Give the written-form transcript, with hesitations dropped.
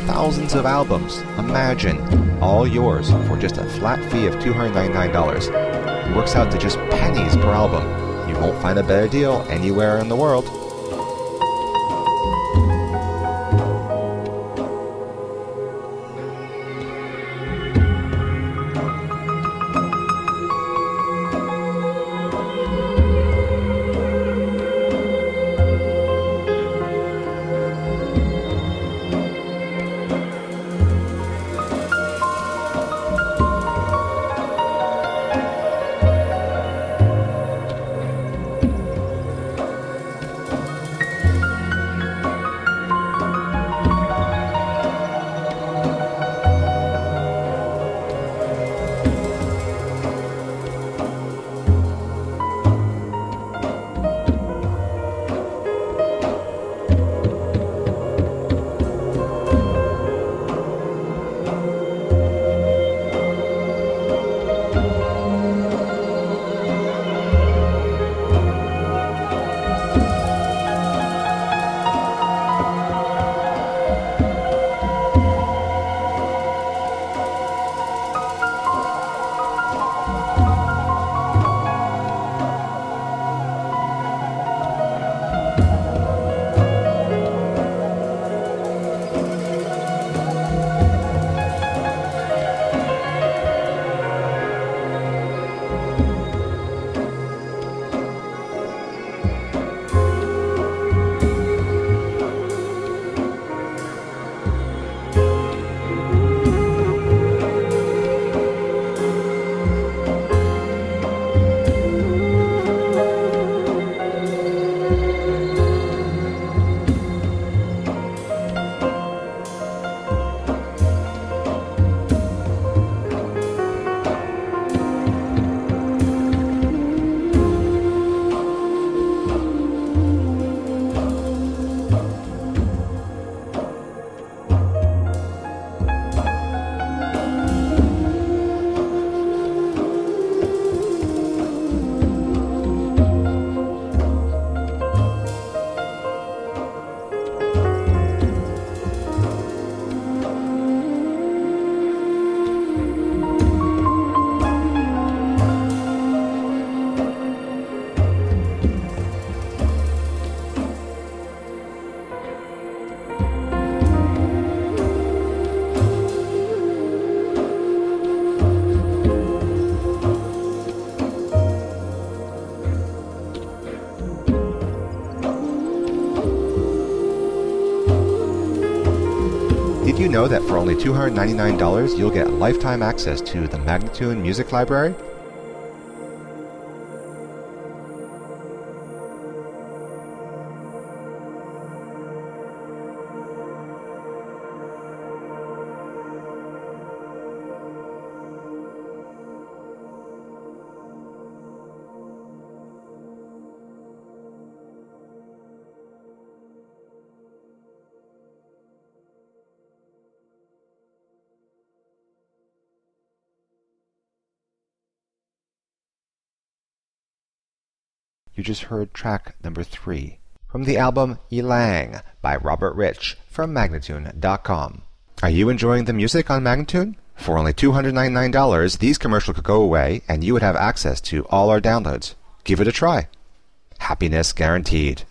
thousands of albums. Imagine, all yours for just a flat fee of $299. It works out to just pennies per album. You won't find a better deal anywhere in the world. Did you know that for only $299 you'll get lifetime access to the Magnatune Music Library? You just heard track number 3 from the album Ylang by Robert Rich from Magnatune.com. Are you enjoying the music on Magnatune? For only $299, these commercials could go away and you would have access to all our downloads. Give it a try. Happiness guaranteed.